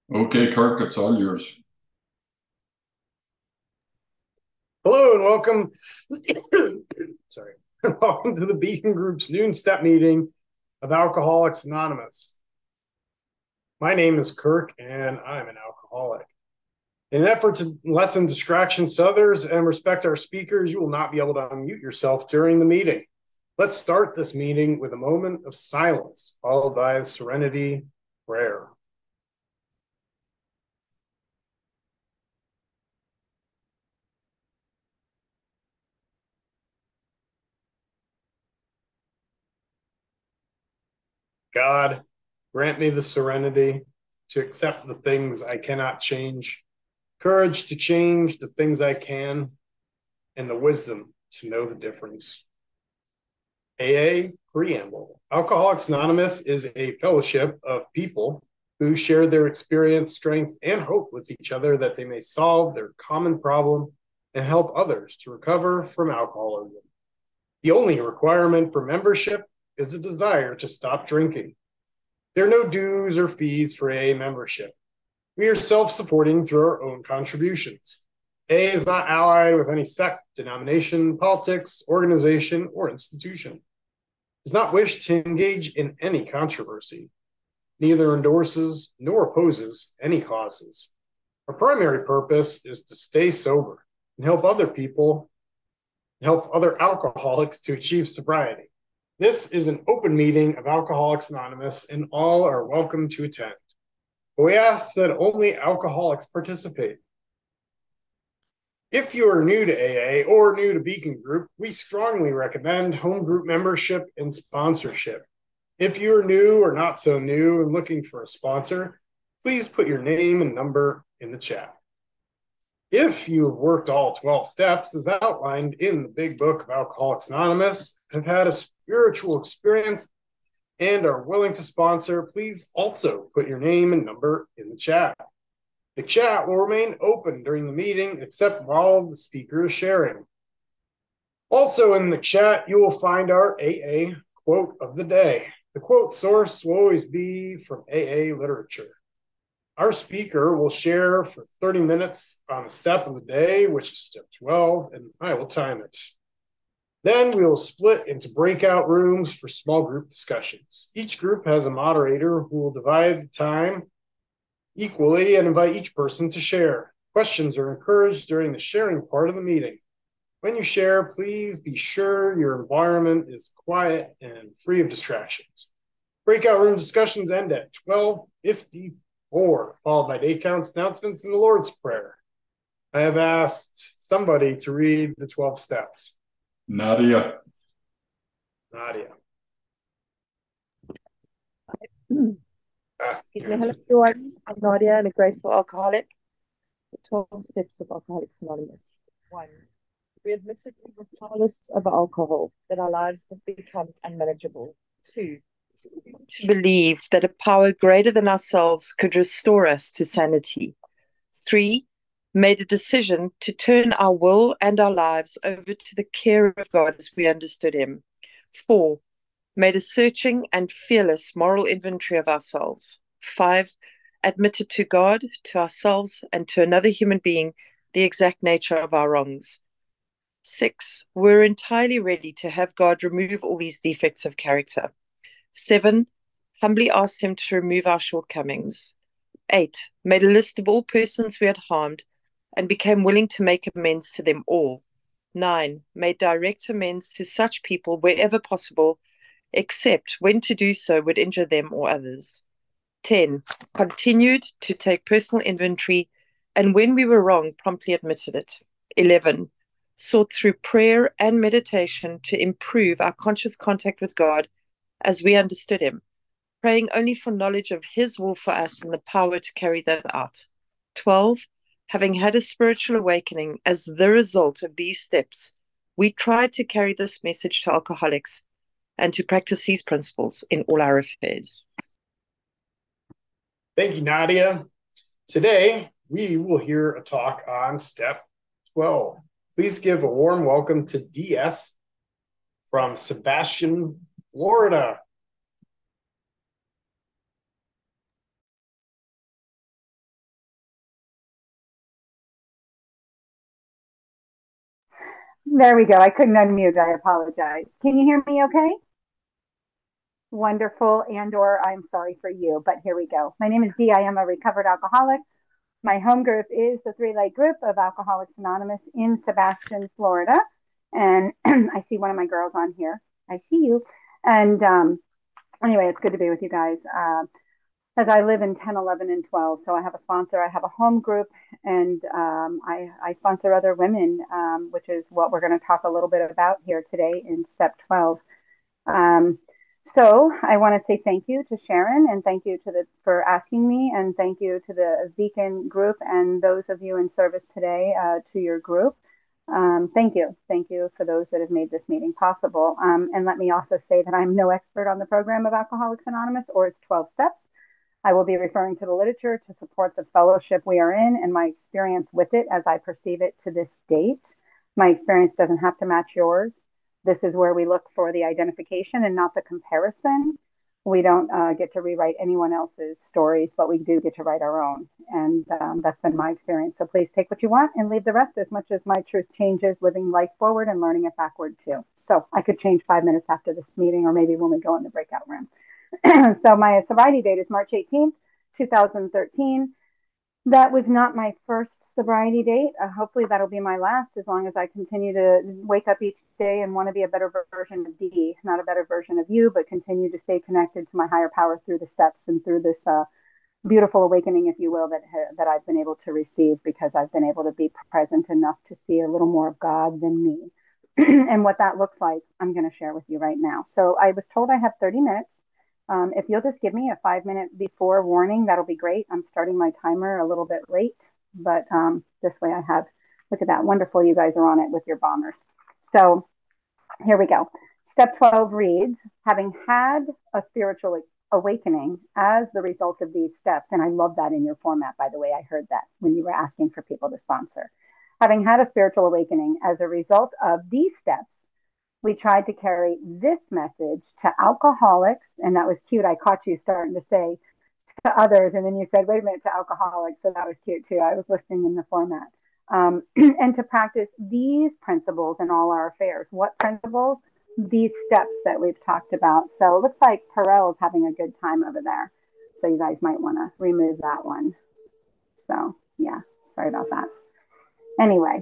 Okay, Kirk, it's all yours. Hello and welcome. Sorry, welcome to the Beacon Group's noon step meeting of Alcoholics Anonymous. My name is Kirk, and I'm an alcoholic. In an effort to lessen distractions to others and respect our speakers, you will not be able to unmute yourself during the meeting. Let's start this meeting with a moment of silence, followed by a serenity prayer. God, grant me the serenity to accept the things I cannot change, courage to change the things I can, and the wisdom to know the difference. AA Preamble. Alcoholics Anonymous is a fellowship of people who share their experience, strength, and hope with each other that they may solve their common problem and help others to recover from alcoholism. The only requirement for membership is a desire to stop drinking. There are no dues or fees for AA membership. We are self-supporting through our own contributions. AA is not allied with any sect, denomination, politics, organization, or institution. Does not wish to engage in any controversy. Neither endorses nor opposes any causes. Our primary purpose is to stay sober and help other people, help other alcoholics to achieve sobriety. This is an open meeting of Alcoholics Anonymous, and all are welcome to attend. But we ask that only alcoholics participate. If you are new to AA or new to Beacon Group, we strongly recommend home group membership and sponsorship. If you are new or not so new and looking for a sponsor, please put your name and number in the chat. If you have worked all 12 steps as outlined in the Big Book of Alcoholics Anonymous, have had a spiritual experience, and are willing to sponsor, please also put your name and number in the chat. The chat will remain open during the meeting except while the speaker is sharing. Also in the chat, you will find our AA quote of the day. The quote source will always be from AA literature. Our speaker will share for 30 minutes on a step of the day, which is step 12, and I will time it. Then we will split into breakout rooms for small group discussions. Each group has a moderator who will divide the time equally and invite each person to share. Questions are encouraged during the sharing part of the meeting. When you share, please be sure your environment is quiet and free of distractions. Breakout room discussions end at 12:54, followed by day counts, announcements, and the Lord's Prayer. I have asked somebody to read the 12 steps. Nadia. Nadia. Excuse me. Hello, everyone. I'm Nadia. I'm a grateful alcoholic. The 12 steps of Alcoholics Anonymous. 1. We admitted we were powerless over alcohol, that our lives have become unmanageable. 2. To believe that a power greater than ourselves could restore us to sanity. 3. Made a decision to turn our will and our lives over to the care of God as we understood Him. 4. Made a searching and fearless moral inventory of ourselves. 5. Admitted to God, to ourselves, and to another human being the exact nature of our wrongs. 6. We're entirely ready to have God remove all these defects of character. 7. Humbly asked Him to remove our shortcomings. 8. Made a list of all persons we had harmed and became willing to make amends to them all. 9. Made direct amends to such people wherever possible, except when to do so would injure them or others. 10. Continued to take personal inventory, and when we were wrong, promptly admitted it. 11. Sought through prayer and meditation to improve our conscious contact with God as we understood Him, praying only for knowledge of His will for us and the power to carry that out. 12. Having had a spiritual awakening as the result of these steps, we tried to carry this message to alcoholics and to practice these principles in all our affairs. Thank you, Nadia. Today, we will hear a talk on step 12. Please give a warm welcome to DS from Sebastian, Florida. There we go. I couldn't unmute. I apologize. Can you hear me okay? Wonderful. And or I'm sorry for you, but here we go. My name is Dee. I am a recovered alcoholic. My home group is the Three Leg Group of Alcoholics Anonymous in Sebastian, Florida. And I see one of my girls on here. I see you. And anyway, it's good to be with you guys. As I live in 10, 11, and 12. So I have a sponsor, I have a home group, and I sponsor other women, which is what we're going to talk a little bit about here today in step 12. Um, so I want to say thank you to Sharon and thank you to for asking me, and thank you to the Beacon group and those of you in service today to your group. Thank you. Thank you for those that have made this meeting possible. And let me also say that I'm no expert on the program of Alcoholics Anonymous or its 12 steps. I will be referring to the literature to support the fellowship we are in and my experience with it as I perceive it to this date. My experience doesn't have to match yours. This is where we look for the identification and not the comparison. We don't get to rewrite anyone else's stories, but we do get to write our own. And that's been my experience. So please take what you want and leave the rest, as much as my truth changes, living life forward and learning it backward too. So I could change 5 minutes after this meeting, or maybe when we go in the breakout room. So my sobriety date is March 18th, 2013. That was not my first sobriety date. Hopefully that'll be my last, as long as I continue to wake up each day and want to be a better version of Dee, not a better version of you, but continue to stay connected to my higher power through the steps and through this beautiful awakening, if you will, that I've been able to receive, because I've been able to be present enough to see a little more of God than me. And what that looks like, I'm going to share with you right now. So I was told I have 30 minutes. If you'll just give me a 5-minute before warning, that'll be great. I'm starting my timer a little bit late, but this way I have, look at that, wonderful, you guys are on it with your bombers. So here we go. Step 12 reads, having had a spiritual awakening as the result of these steps, and I love that in your format, by the way, I heard that when you were asking for people to sponsor. Having had a spiritual awakening as a result of these steps, we tried to carry this message to alcoholics, and that was cute. I caught you starting to say to others, and then you said, wait a minute, to alcoholics. So that was cute too. I was listening in the format. And to practice these principles in all our affairs. What principles? These steps that we've talked about. So it looks like Perel's having a good time over there. So you guys might want to remove that one. So yeah, sorry about that. Anyway,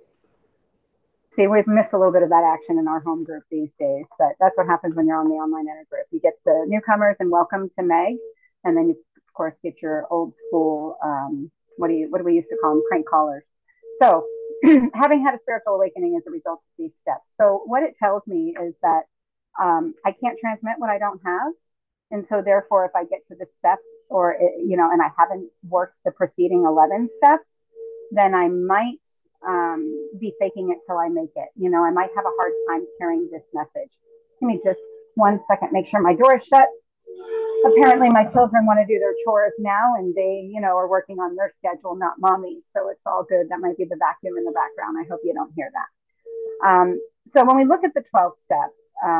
see, we've missed a little bit of that action in our home group these days, but that's what happens when you're on the online inner group. You get the newcomers and welcome to Meg, and then you, of course, get your old school, what do we used to call them, crank callers. So having had a spiritual awakening as a result of these steps. So what it tells me is that I can't transmit what I don't have. And so therefore, if I get to the step or, and I haven't worked the preceding 11 steps, then I might be faking it till I make it. I might have a hard time carrying this message. Give me just 1 second, make sure my door is shut. Apparently my children want to do their chores now, and they, are working on their schedule, not mommy's. So it's all good. That might be the vacuum in the background. I hope you don't hear that. So when we look at the 12th step,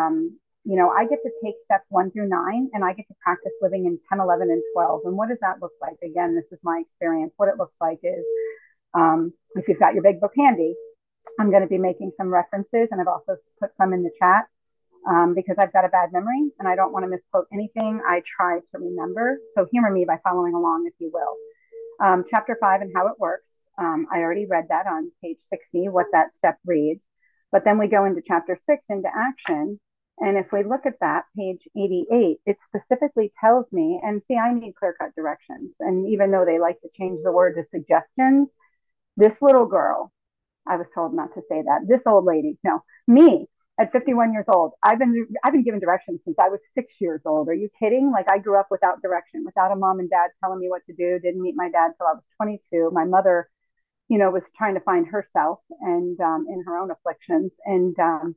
I get to take steps 1 through 9, and I get to practice living in 10, 11, and 12. And what does that look like? Again, this is my experience. What it looks like is, if you've got your big book handy, I'm going to be making some references, and I've also put some in the chat because I've got a bad memory and I don't want to misquote anything. I try to remember. So humor me by following along, if you will. Chapter 5 and how it works. I already read that on page 60, what that step reads. But then we go into chapter 6, into action. And if we look at that, page 88, it specifically tells me, and see, I need clear-cut directions. And even though they like to change the word to suggestions, this little girl, I was told not to say that. This old lady, no, me at 51 years old, I've been given directions since I was 6 years old. Are you kidding? Like, I grew up without direction, without a mom and dad telling me what to do. Didn't meet my dad till I was 22. My mother, was trying to find herself and in her own afflictions. And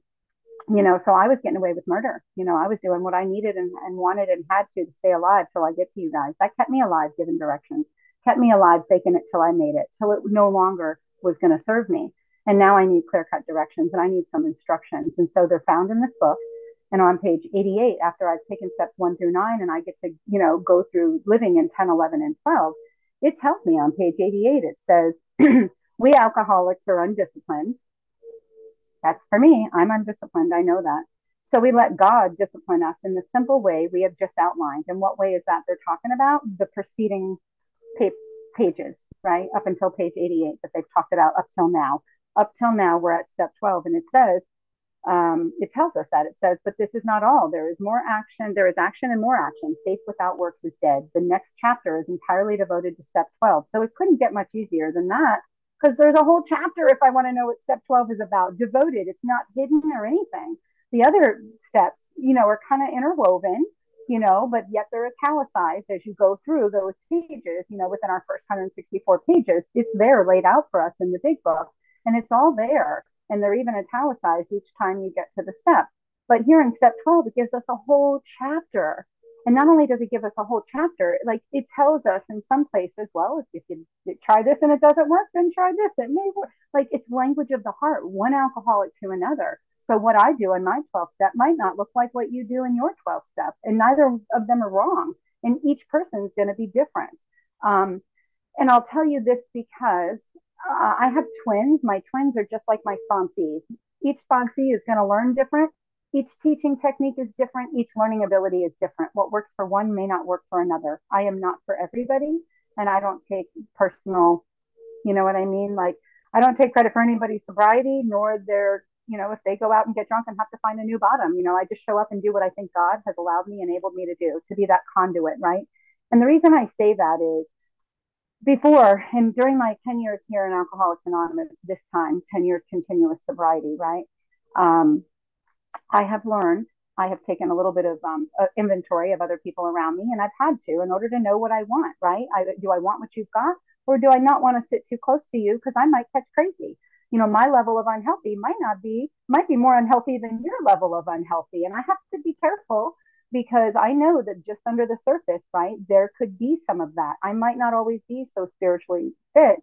so I was getting away with murder. I was doing what I needed and wanted and had to stay alive till I get to you guys. That kept me alive, giving directions, kept me alive, faking it till I made it, till it no longer was going to serve me. And now I need clear-cut directions and I need some instructions. And so they're found in this book. And on page 88, after I've taken steps 1 through 9, and I get to, go through living in 10, 11, and 12, it tells me on page 88, it says, we alcoholics are undisciplined. That's for me. I'm undisciplined. I know that. So we let God discipline us in the simple way we have just outlined. And what way is that they're talking about? The preceding pa- pages, right? Up until page 88 that they've talked about up till now. Up till now, we're at step 12. And it tells us that. It says, but this is not all. There is more action. There is action and more action. Faith without works is dead. The next chapter is entirely devoted to step 12. So it couldn't get much easier than that because there's a whole chapter if I want to know what step 12 is about. Devoted. It's not hidden or anything. The other steps, are kind of interwoven, but yet they're italicized as you go through those pages, within our first 164 pages. It's there laid out for us in the big book, and it's all there. And they're even italicized each time you get to the step. But here in step 12, it gives us a whole chapter. And not only does it give us a whole chapter, like it tells us in some places, well, if you try this and it doesn't work, then try this. It may work. Like it's language of the heart, one alcoholic to another. So what I do in my 12 step might not look like what you do in your 12 step. And neither of them are wrong. And each person is going to be different. And I'll tell you this because I have twins. My twins are just like my sponsees. Each sponsee is going to learn different. Each teaching technique is different. Each learning ability is different. What works for one may not work for another. I am not for everybody, and I don't take personal, you know what I mean? Like, I don't take credit for anybody's sobriety, nor their, if they go out and get drunk and have to find a new bottom. I just show up and do what I think God has allowed me, enabled me to do, to be that conduit, right? And the reason I say that is before and during my 10 years here in Alcoholics Anonymous, this time, 10 years continuous sobriety, right? I have learned, I have taken a little bit of inventory of other people around me, and I've had to in order to know what I want, right? Do I want what you've got, or do I not want to sit too close to you because I might catch crazy? My level of unhealthy might be more unhealthy than your level of unhealthy. And I have to be careful because I know that just under the surface, right, there could be some of that. I might not always be so spiritually fit.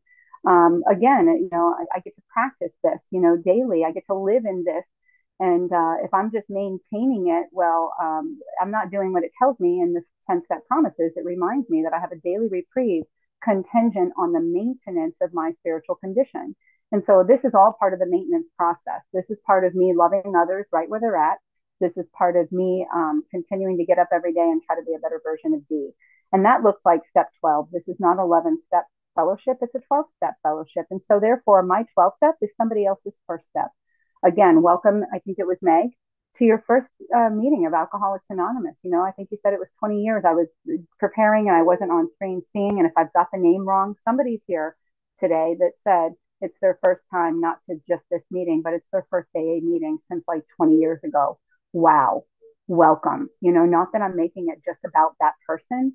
Again, I get to practice this, daily. I get to live in this. And if I'm just maintaining it, well, I'm not doing what it tells me in this 10-step promises. It reminds me that I have a daily reprieve contingent on the maintenance of my spiritual condition. And so this is all part of the maintenance process. This is part of me loving others right where they're at. This is part of me continuing to get up every day and try to be a better version of D. And that looks like step 12. This is not 11-step fellowship. It's a 12-step fellowship. And so therefore, my 12 step is somebody else's first step. Again, welcome, I think it was Meg, to your first meeting of Alcoholics Anonymous. I think you said it was 20 years. I was preparing and I wasn't on screen seeing. And if I've got the name wrong, somebody's here today that said it's their first time, not to just this meeting, but it's their first AA meeting since like 20 years ago. Wow. Welcome. Not that I'm making it just about that person,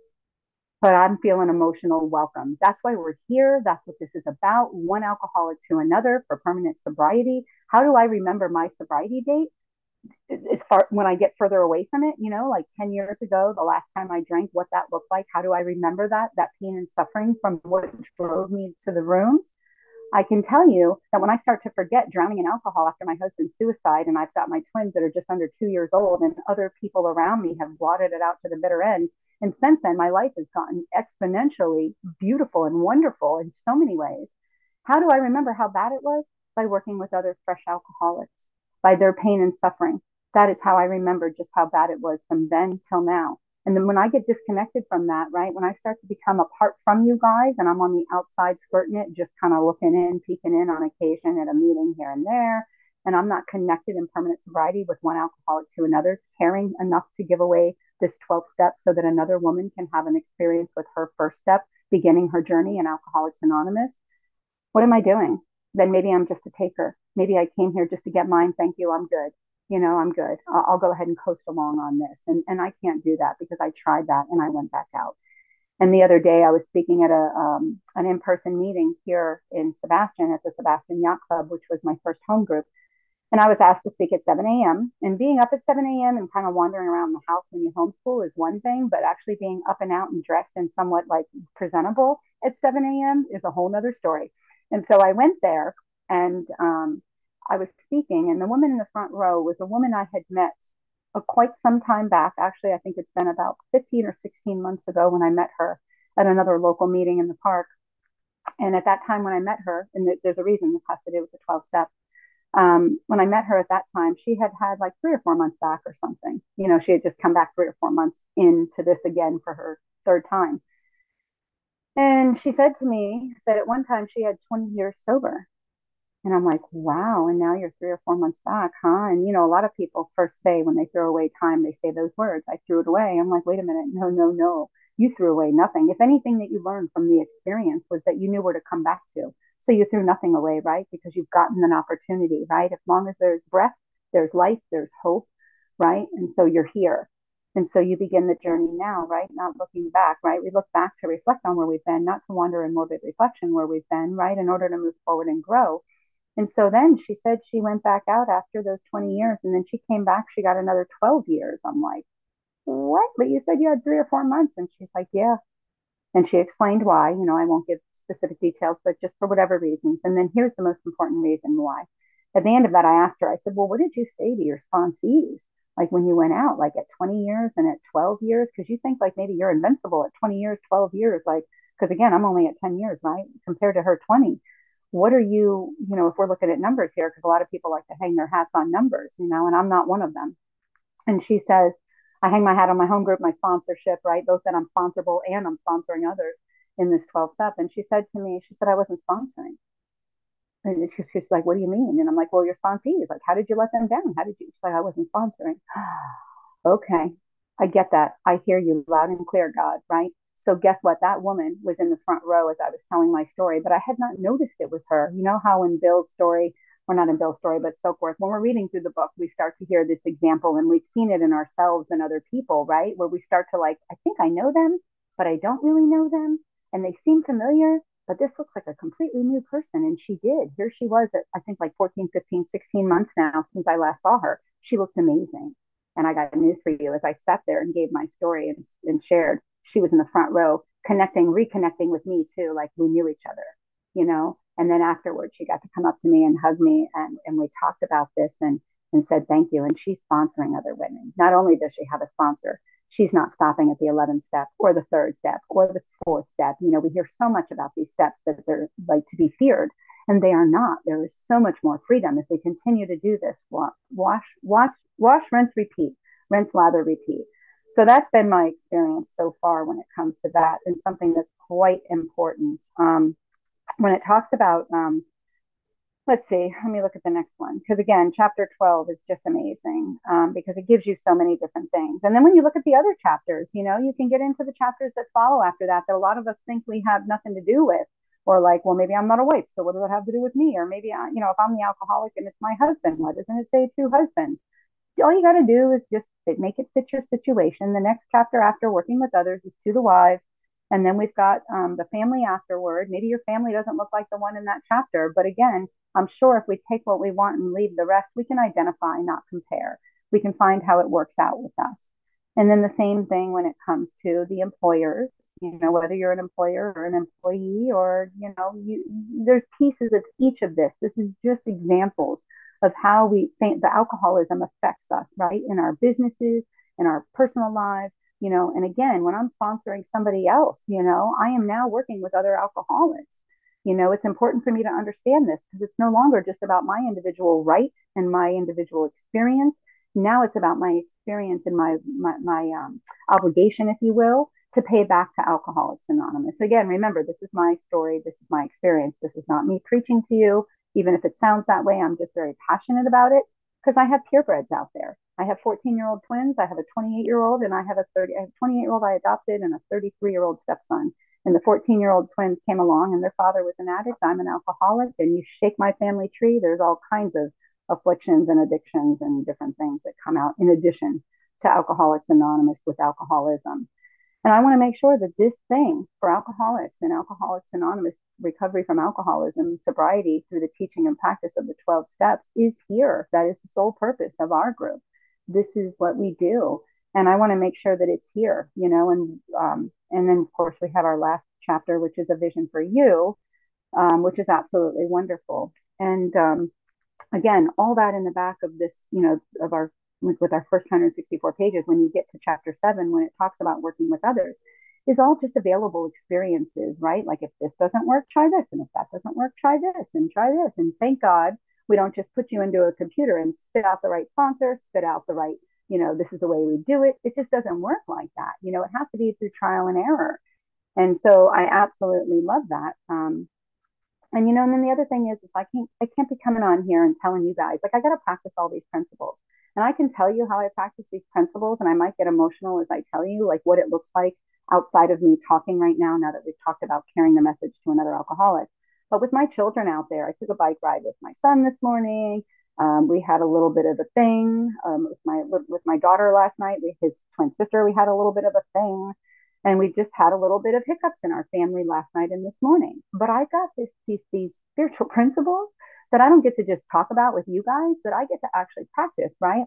but I'm feeling emotional welcome. That's why we're here. That's what this is about. One alcoholic to another for permanent sobriety. How do I remember my sobriety date? As far when I get further away from it, like 10 years ago, the last time I drank, what that looked like. How do I remember that pain and suffering from what drove me to the rooms? I can tell you that when I start to forget drowning in alcohol after my husband's suicide, and I've got my twins that are just under 2 years old, and other people around me have blotted it out to the bitter end. And since then, my life has gotten exponentially beautiful and wonderful in so many ways. How do I remember how bad it was? By working with other fresh alcoholics, by their pain and suffering. That is how I remember just how bad it was from then till now. And then when I get disconnected from that, right, when I start to become apart from you guys and I'm on the outside skirting it, just kind of looking in, peeking in on occasion at a meeting here and there, and I'm not connected in permanent sobriety with one alcoholic to another, caring enough to give away this 12 steps so that another woman can have an experience with her first step, beginning her journey in Alcoholics Anonymous, what am I doing? Then maybe I'm just a taker. Maybe I came here just to get mine. Thank you. I'm good. I'm good. I'll go ahead and coast along on this. And I can't do that because I tried that and I went back out. And the other day I was speaking at an in-person meeting here in Sebastian at the Sebastian Yacht Club, which was my first home group. And I was asked to speak at 7 a.m. And being up at 7 a.m. and kind of wandering around the house when you homeschool is one thing, but actually being up and out and dressed and somewhat like presentable at 7 a.m. is a whole nother story. And so I went there and I was speaking, and the woman in the front row was a woman I had met quite some time back. Actually, I think it's been about 15 or 16 months ago when I met her at another local meeting in the park. And at that time when I met her, and there's a reason this has to do with the 12 steps, When I met her at that time, she had had like 3 or 4 months back or something. She had just come back 3 or 4 months into this again for her third time. And she said to me that at one time she had 20 years sober. And I'm like, wow. And now you're 3 or 4 months back, huh? And, a lot of people first say when they throw away time, they say those words, I threw it away. I'm like, wait a minute. No, no, no. You threw away nothing. If anything that you learned from the experience was that you knew where to come back to. So you threw nothing away, right? Because you've gotten an opportunity, right? As long as there's breath, there's life, there's hope, right? And so you're here. And so you begin the journey now, right? Not looking back, right? We look back to reflect on where we've been, not to wander in morbid reflection where we've been, right? In order to move forward and grow. And so then she said she went back out after those 20 years and then she came back, she got another 12 years. I'm like, what? But you said you had 3 or 4 months. And she's like, yeah. And she explained why. I won't give specific details, but just for whatever reasons. And then here's the most important reason why. At the end of that, I asked her, I said, well, what did you say to your sponsees? Like when you went out, like at 20 years and at 12 years? Because you think like maybe you're invincible at 20 years, 12 years. Like, because again, I'm only at 10 years, right? Compared to her 20. What are you, if we're looking at numbers here, because a lot of people like to hang their hats on numbers, and I'm not one of them. And she says, I hang my hat on my home group, my sponsorship, right? Both that I'm sponsorable and I'm sponsoring others in this 12 step. And she said to me, she said, I wasn't sponsoring. And she's like, what do you mean? And I'm like, well, your sponsees, like, how did you let them down? How did you? She's like, I wasn't sponsoring. Okay. I get that. I hear you loud and clear, God, right? So guess what? That woman was in the front row as I was telling my story, but I had not noticed it was her. You know how in Bill's story, or not in Bill's story, but Silkworth, when we're reading through the book, we start to hear this example and we've seen it in ourselves and other people, right? Where we start to like, I think I know them, but I don't really know them. And they seem familiar, but this looks like a completely new person. And she did. Here she was at, I think like 14, 15, 16 months now since I last saw her. She looked amazing. And I got news for you. As I sat there and gave my story and shared, she was in the front row, reconnecting with me too, like we knew each other. And then afterwards, she got to come up to me and hug me, and we talked about this and said thank you. And she's sponsoring other women. Not only does she have a sponsor, she's not stopping at the 11th step or the 3rd step or the 4th step. We hear so much about these steps that they're like to be feared. And they are not. There is so much more freedom if we continue to do this. Wash, rinse, repeat. Rinse, lather, repeat. So that's been my experience so far when it comes to that, and something that's quite important. When it talks about, let's see, let me look at the next one. Because again, chapter 12 is just amazing because it gives you so many different things. And then when you look at the other chapters, you can get into the chapters that follow after that a lot of us think we have nothing to do with. Or like, well, maybe I'm not a wife, so what does it have to do with me? Or maybe, if I'm the alcoholic and it's my husband, why doesn't it say 2 husbands? All you got to do is just make it fit your situation. The next chapter after working with others is to the wise. And then we've got the family afterward. Maybe your family doesn't look like the one in that chapter. But again, I'm sure if we take what we want and leave the rest, we can identify, not compare. We can find how it works out with us. And then the same thing when it comes to the employers, whether you're an employer or an employee or, there's pieces of each of this. This is just examples of how we think the alcoholism affects us, right? In our businesses, in our personal lives, and again, when I'm sponsoring somebody else, I am now working with other alcoholics. It's important for me to understand this because it's no longer just about my individual right and my individual experience. Now it's about my experience and my obligation, if you will, to pay back to Alcoholics Anonymous. Again, remember, this is my story. This is my experience. This is not me preaching to you. Even if it sounds that way, I'm just very passionate about it because I have purebreds out there. I have 14-year-old twins. I have a 28-year-old, and I have a 28-year-old I adopted and a 33-year-old stepson. And the 14-year-old twins came along, and their father was an addict. I'm an alcoholic, and you shake my family tree, there's all kinds of afflictions and addictions and different things that come out in addition to Alcoholics Anonymous with alcoholism. And I want to make sure that this thing for alcoholics and Alcoholics Anonymous recovery from alcoholism, sobriety through the teaching and practice of the 12 steps is here. That is the sole purpose of our group. This is what we do. And I want to make sure that it's here, and then of course we have our last chapter, which is a vision for you, which is absolutely wonderful. And again, all that in the back of this, of our with our first 164 pages, when you get to chapter 7, when it talks about working with others, is all just available experiences, right? Like if this doesn't work, try this. And if that doesn't work, try this and try this. And thank God We don't just put you into a computer and spit out the right sponsor, spit out the right, this is the way we do it. It just doesn't work like that. It has to be through trial and error. And so I absolutely love that. And then the other thing is I can't be coming on here and telling you guys, like, I got to practice all these principles. And I can tell you how I practice these principles, and I might get emotional as I tell you, like, what it looks like outside of me talking right now that we've talked about carrying the message to another alcoholic. But with my children out there, I took a bike ride with my son this morning. We had a little bit of a thing with my daughter last night. His twin sister, we had a little bit of a thing. And we just had a little bit of hiccups in our family last night and this morning. But I got these spiritual principles that I don't get to just talk about with you guys, that I get to actually practice, right?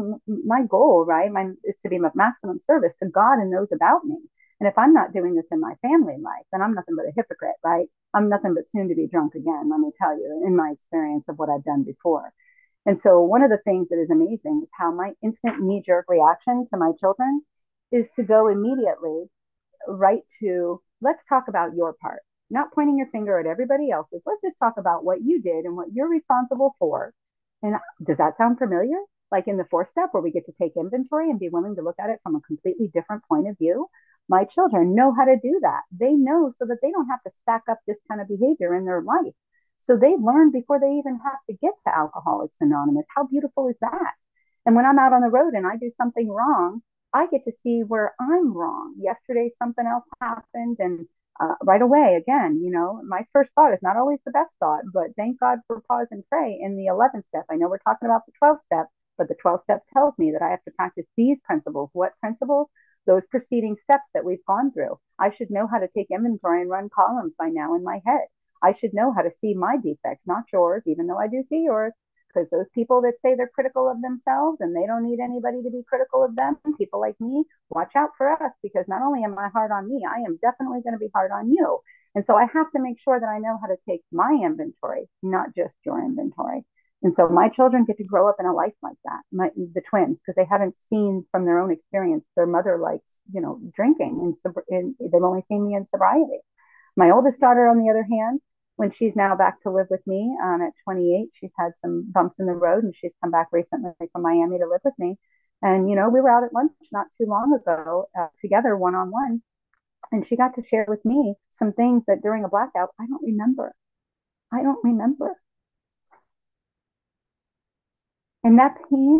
My goal, right, is to be of maximum service to God and those about me. And if I'm not doing this in my family life, then I'm nothing but a hypocrite, right? I'm nothing but soon to be drunk again, let me tell you, in my experience of what I've done before. And so one of the things that is amazing is how my instant knee-jerk reaction to my children is to go immediately right to, let's talk about your part, not pointing your finger at everybody else's. Let's just talk about what you did and what you're responsible for. And does that sound familiar? Like in the 4th step where we get to take inventory and be willing to look at it from a completely different point of view. My children know how to do that. They know so that they don't have to stack up this kind of behavior in their life. So they learn before they even have to get to Alcoholics Anonymous. How beautiful is that? And when I'm out on the road and I do something wrong, I get to see where I'm wrong. Yesterday, something else happened, and right away, again, my first thought is not always the best thought, but thank God for pause and pray in the 11th step. I know we're talking about the 12th step, but the 12th step tells me that I have to practice these principles. What principles? Those preceding steps that we've gone through. I should know how to take inventory and run columns by now in my head. I should know how to see my defects, not yours, even though I do see yours. Because those people that say they're critical of themselves and they don't need anybody to be critical of them, people like me, watch out for us, because not only am I hard on me, I am definitely going to be hard on you. And so I have to make sure that I know how to take my inventory, not just your inventory. And so my children get to grow up in a life like that, the twins, because they haven't seen from their own experience their mother likes, drinking, and they've only seen me in sobriety. My oldest daughter, on the other hand, when she's now back to live with me at 28, she's had some bumps in the road, and she's come back recently from Miami to live with me. And, we were out at lunch not too long ago together one-on-one, and she got to share with me some things that during a blackout, I don't remember. And that pain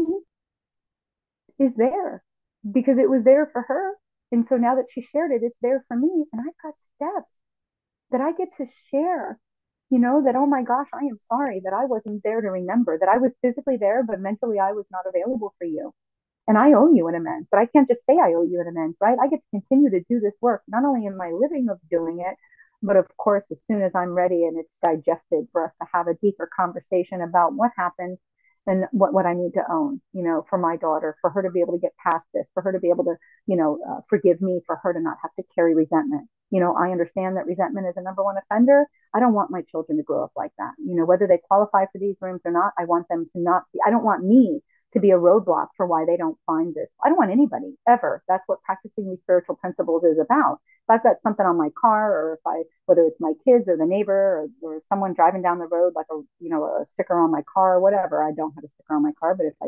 is there because it was there for her. And so now that she shared it, it's there for me. And I've got steps that I get to share, that, oh my gosh, I am sorry that I wasn't there to remember, that I was physically there, but mentally I was not available for you. And I owe you an amends, but I can't just say I owe you an amends, right? I get to continue to do this work. Not only am I living of doing it, but of course, as soon as I'm ready and it's digested, for us to have a deeper conversation about what happened and what I need to own, for my daughter, for her to be able to get past this, for her to be able to, forgive me, for her to not have to carry resentment. I understand that resentment is a number one offender. I don't want my children to grow up like that. Whether they qualify for these rooms or not, I want them to not be, I don't want me to be a roadblock for why they don't find this. I don't want anybody ever. That's what practicing these spiritual principles is about. If I've got something on my car, or whether it's my kids or the neighbor or someone driving down the road, like a sticker on my car or whatever. I don't have a sticker on my car, but if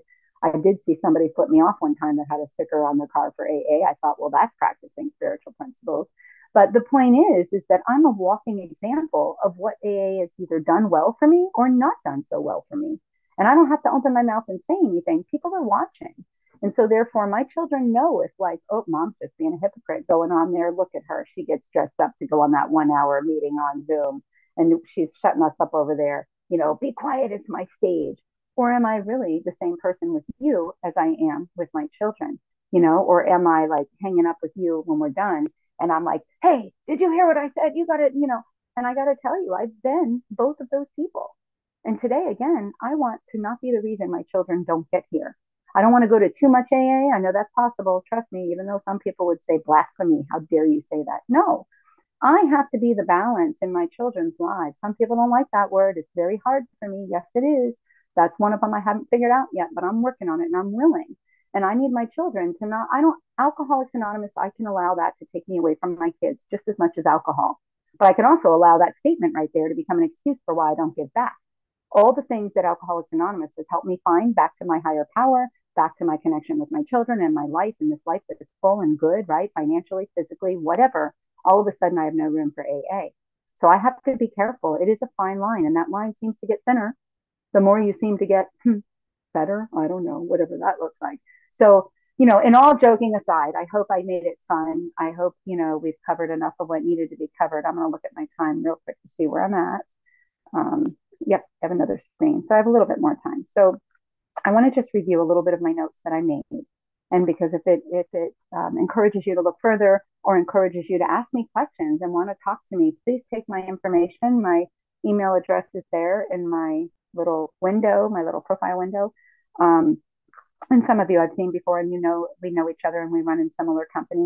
I did see somebody flip me off one time that had a sticker on their car for AA. I thought, well, that's practicing spiritual principles. But the point is that I'm a walking example of what AA has either done well for me or not done so well for me. And I don't have to open my mouth and say anything. People are watching. And so therefore my children know if, like, oh, mom's just being a hypocrite going on there. Look at her. She gets dressed up to go on that 1 hour meeting on Zoom and she's shutting us up over there. Be quiet. It's my stage. Or am I really the same person with you as I am with my children? Or am I like hanging up with you when we're done? And I'm like, hey, did you hear what I said? You got to, and I got to tell you, I've been both of those people. And today, again, I want to not be the reason my children don't get here. I don't want to go to too much AA. I know that's possible. Trust me, even though some people would say blasphemy. How dare you say that? No, I have to be the balance in my children's lives. Some people don't like that word. It's very hard for me. Yes, it is. That's one of them I haven't figured out yet, but I'm working on it and I'm willing. And I need my children to not, Alcoholics Anonymous, I can allow that to take me away from my kids just as much as alcohol. But I can also allow that statement right there to become an excuse for why I don't give back. all the things that Alcoholics Anonymous has helped me find back to my higher power, back to my connection with my children and my life, and this life that is full and good, right? Financially, physically, whatever. All of a sudden, I have no room for AA. So I have to be careful. It is a fine line, and that line seems to get thinner the more you seem to get better. I don't know, whatever that looks like. So, in all joking aside, I hope I made it fun. I hope, we've covered enough of what needed to be covered. I'm going to look at my time real quick to see where I'm at. Yep, I have another screen. So I have a little bit more time. So I want to just review a little bit of my notes that I made. And because if it encourages you to look further or encourages you to ask me questions and want to talk to me, please take my information. My email address is there in my little window, my little profile window. And some of you I've seen before, and we know each other and we run in similar company.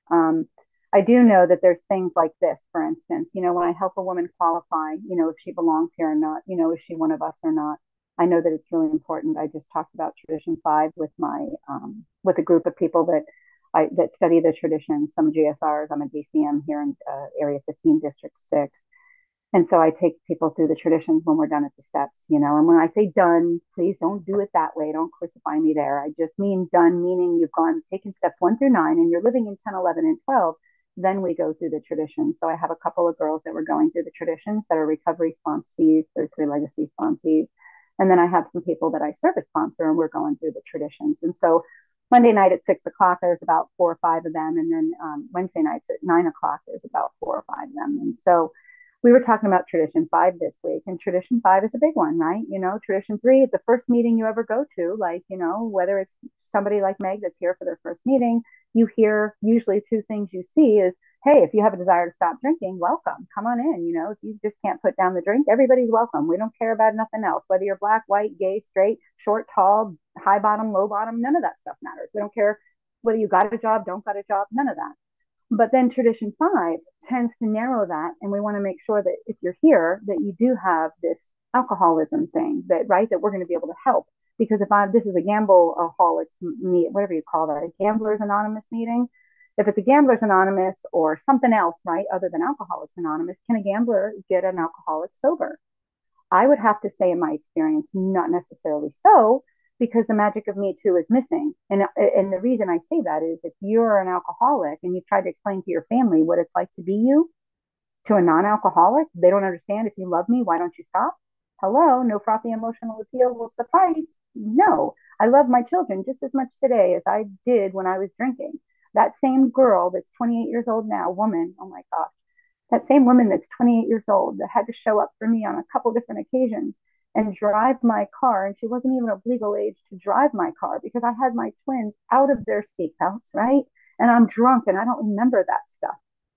I do know that there's things like this, for instance, when I help a woman qualify, if she belongs here or not, is she one of us or not? I know that it's really important. I just talked about Tradition 5 with my with a group of people that study the traditions, some GSRs. I'm a DCM here in Area 15, District 6. And so I take people through the traditions when we're done at the steps, and when I say done, please don't do it that way. Don't crucify me there. I just mean done, meaning you've taken steps 1 through 9 and you're living in 10, 11, and 12. Then we go through the traditions. So I have a couple of girls that were going through the traditions that are recovery sponsees, they're 3 legacy sponsees. And then I have some people that I service sponsor and we're going through the traditions. And so Monday night at 6 o'clock, there's about 4 or 5 of them. And then Wednesday nights at 9 o'clock, there's about 4 or 5 of them. And so we were talking about Tradition 5 this week, and Tradition 5 is a big one, right? Tradition 3, the first meeting you ever go to, like, whether it's somebody like Meg that's here for their first meeting, you hear usually 2 things you see is, hey, if you have a desire to stop drinking, welcome, come on in. If you just can't put down the drink, everybody's welcome. We don't care about nothing else, whether you're black, white, gay, straight, short, tall, high bottom, low bottom, none of that stuff matters. We don't care whether you got a job, don't got a job, none of that. But then Tradition 5 tends to narrow that, and we want to make sure that if you're here, that you do have this alcoholism thing, that we're going to be able to help. Because this is a gambleaholics meet, whatever you call that, a Gamblers Anonymous meeting. If it's a Gamblers Anonymous or something else, right, other than Alcoholics Anonymous, can a gambler get an alcoholic sober? I would have to say, in my experience, not necessarily so, because the magic of Me Too is missing. And the reason I say that is if you're an alcoholic and you've tried to explain to your family what it's like to be you, to a non-alcoholic, they don't understand. If you love me, why don't you stop? Hello, no frothy emotional appeal will suffice. No, I love my children just as much today as I did when I was drinking. That same girl that's 28 years old now, woman, oh my gosh, that same woman that's 28 years old that had to show up for me on a couple different occasions and drive my car, and she wasn't even of legal age to drive my car because I had my twins out of their seatbelts, right? And I'm drunk and I don't remember that stuff.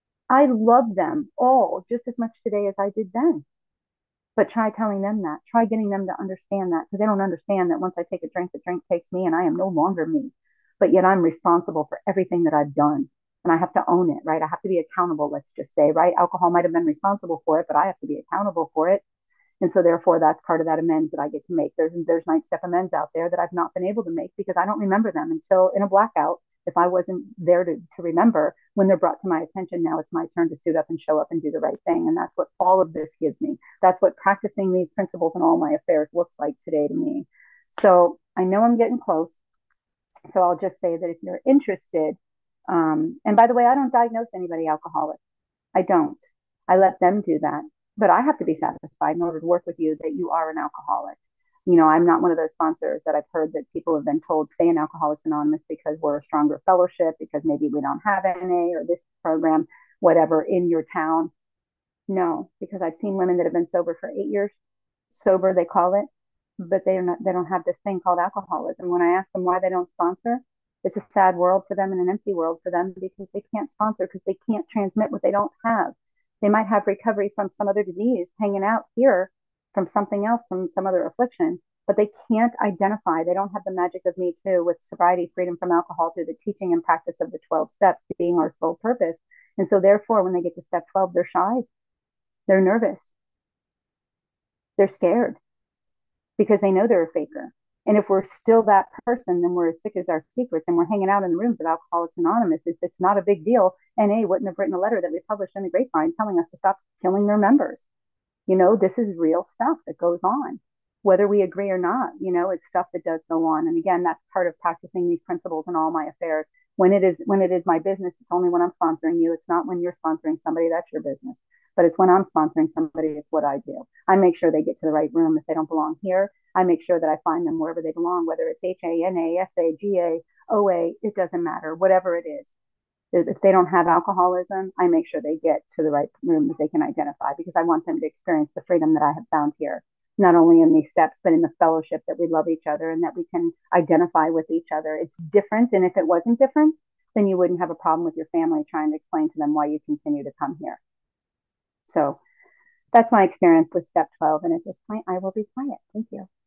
I love them all just as much today as I did then. But try telling them that. Try getting them to understand that, because they don't understand that once I take a drink, the drink takes me and I am no longer me. But yet I'm responsible for everything that I've done. And I have to own it, right? I have to be accountable, let's just say, right? Alcohol might have been responsible for it, but I have to be accountable for it. And so therefore, that's part of that amends that I get to make. There's 9-step amends out there that I've not been able to make because I don't remember them until in a blackout. If I wasn't there to remember when they're brought to my attention, now it's my turn to suit up and show up and do the right thing. And that's what all of this gives me. That's what practicing these principles in all my affairs looks like today to me. So I know I'm getting close. So I'll just say that if you're interested, and by the way, I don't diagnose anybody alcoholic. I don't. I let them do that. But I have to be satisfied in order to work with you that you are an alcoholic. I'm not one of those sponsors that I've heard that people have been told stay in Alcoholics Anonymous because we're a stronger fellowship, because maybe we don't have NA or this program, whatever, in your town. No, because I've seen women that have been sober for 8 years, sober they call it, but they don't have this thing called alcoholism. When I ask them why they don't sponsor, it's a sad world for them and an empty world for them because they can't sponsor because they can't transmit what they don't have. They might have recovery from some other disease hanging out here from something else, from some other affliction, but they can't identify. They don't have the magic of Me Too with sobriety, freedom from alcohol through the teaching and practice of the 12 steps being our sole purpose. And so therefore, when they get to step 12, they're shy. They're nervous. They're scared because they know they're a faker. And if we're still that person, then we're as sick as our secrets and we're hanging out in the rooms of Alcoholics Anonymous. It's not a big deal. NA wouldn't have written a letter that we published in the Grapevine telling us to stop killing their members. This is real stuff that goes on. whether we agree or not. It's stuff that does go on. And again, that's part of practicing these principles in all my affairs. When it is my business, it's only when I'm sponsoring you. It's not when you're sponsoring somebody, that's your business. But it's when I'm sponsoring somebody, it's what I do. I make sure they get to the right room. If they don't belong here, I make sure that I find them wherever they belong, whether it's HANA, SA, GA, OA, it doesn't matter, whatever it is. If they don't have alcoholism, I make sure they get to the right room that they can identify, because I want them to experience the freedom that I have found here, not only in these steps, but in the fellowship that we love each other and that we can identify with each other. It's different. And if it wasn't different, then you wouldn't have a problem with your family trying to explain to them why you continue to come here. So that's my experience with step 12. And at this point, I will be quiet. Thank you.